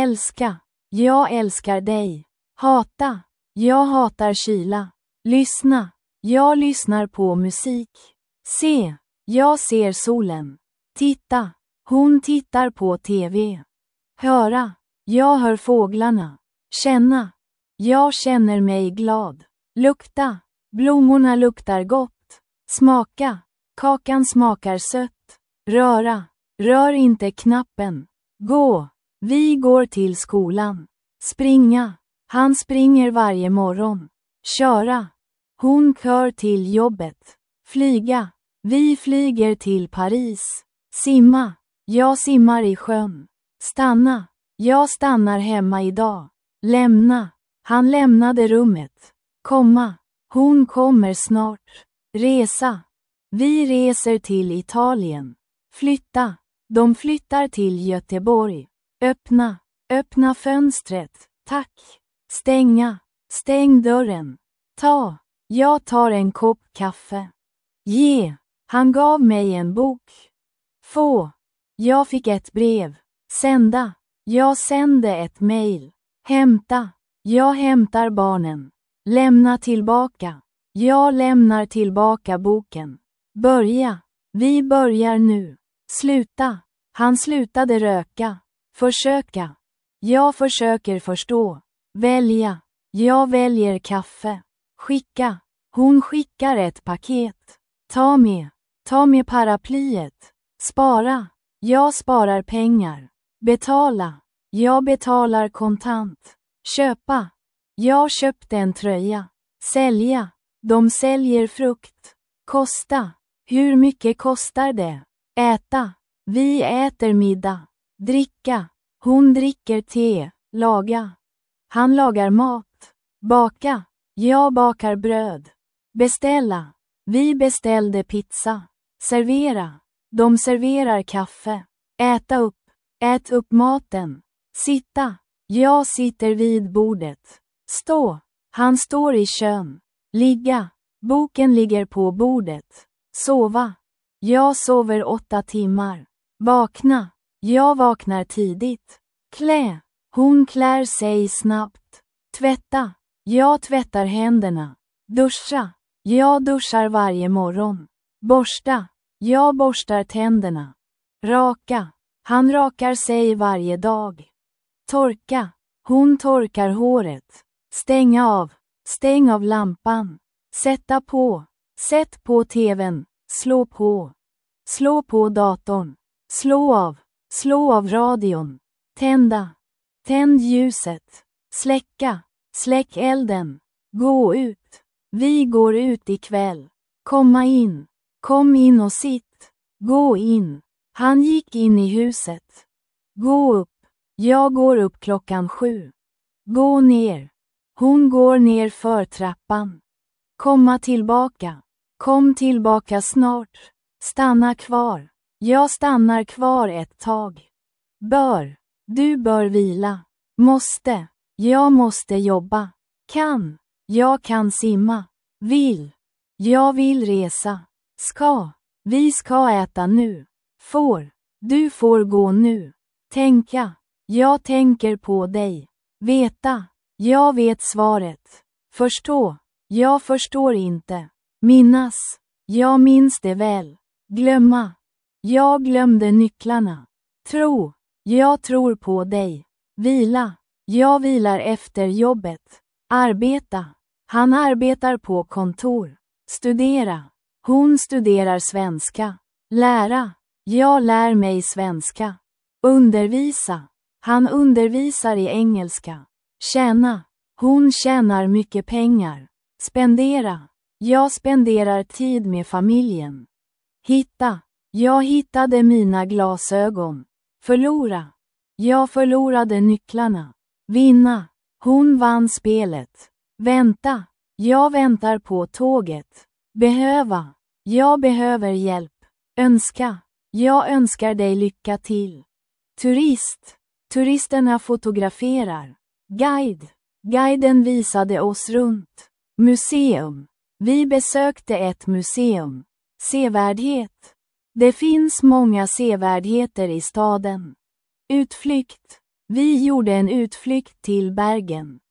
Älska. Jag älskar dig. Hata. Jag hatar kyla. Lyssna. Jag lyssnar på musik. Se. Jag ser solen. Titta. Hon tittar på TV. Höra. Jag hör fåglarna. Känna. Jag känner mig glad. Lukta. Blommorna luktar gott. Smaka. Kakan smakar sött. Röra. Rör inte knappen. Gå. Vi går till skolan. Springa. Han springer varje morgon. Köra. Hon kör till jobbet. Flyga. Vi flyger till Paris. Simma. Jag simmar i sjön. Stanna. Jag stannar hemma idag. Lämna. Han lämnade rummet. Komma. Hon kommer snart. Resa. Vi reser till Italien. Flytta. De flyttar till Göteborg. Öppna. Öppna fönstret. Tack. Stänga. Stäng dörren. Ta. Jag tar en kopp kaffe. Ge. Han gav mig en bok. Få. Jag fick ett brev. Sända. Jag sände ett mejl. Hämta. Jag hämtar barnen. Lämna tillbaka. Jag lämnar tillbaka boken. Börja. Vi börjar nu. Sluta. Han slutade röka. Försöka. Jag försöker förstå. Välja. Jag väljer kaffe. Skicka. Hon skickar ett paket. Ta med. Ta med paraplyet. Spara. Jag sparar pengar. Betala. Jag betalar kontant. Köpa. Jag köpte en tröja. Sälja. De säljer frukt. Kosta. Hur mycket kostar det? Äta. Vi äter middag. Dricka. Hon dricker te. Laga. Han lagar mat. Baka. Jag bakar bröd. Beställa. Vi beställde pizza. Servera. De serverar kaffe. Äta upp. Ät upp maten. Sitta. Jag sitter vid bordet. Stå. Han står i kön. Ligga. Boken ligger på bordet. Sova. Jag sover 8 timmar. Vakna. Jag vaknar tidigt. Klä. Hon klär sig snabbt. Tvätta. Jag tvättar händerna. Duscha. Jag duschar varje morgon. Borsta. Jag borstar tänderna. Raka. Han rakar sig varje dag. Torka. Hon torkar håret. Stänga av. Stäng av lampan. Sätta på. Sätt på tvn. Slå på. Slå på datorn. Slå av. Slå av radion. Tända. Tänd ljuset. Släcka. Släck elden. Gå ut. Vi går ut ikväll. Komma in. Kom in och sitt. Gå in. Han gick in i huset. Gå upp. Jag går upp 7:00. Gå ner. Hon går ner för trappan. Komma tillbaka. Kom tillbaka snart. Stanna kvar. Jag stannar kvar ett tag. Bör. Du bör vila. Måste. Jag måste jobba. Kan. Jag kan simma. Vill. Jag vill resa. Ska. Vi ska äta nu. Får. Du får gå nu. Tänka. Jag tänker på dig. Veta. Jag vet svaret. Förstå. Jag förstår inte. Minnas. Jag minns det väl. Glömma. Jag glömde nycklarna. Tro. Jag tror på dig. Vila. Jag vilar efter jobbet. Arbeta. Han arbetar på kontor. Studera. Hon studerar svenska. Lära. Jag lär mig svenska. Undervisa. Han undervisar i engelska. Tjäna. Hon tjänar mycket pengar. Spendera. Jag spenderar tid med familjen. Hitta. Jag hittade mina glasögon. Förlora. Jag förlorade nycklarna. Vinna. Hon vann spelet. Vänta. Jag väntar på tåget. Behöva. Jag behöver hjälp. Önska. Jag önskar dig lycka till. Turist. Turisterna fotograferar. Guide. Guiden visade oss runt. Museum. Vi besökte ett museum. Sevärdhet. Det finns många sevärdheter i staden. Utflykt. Vi gjorde en utflykt till Bergen.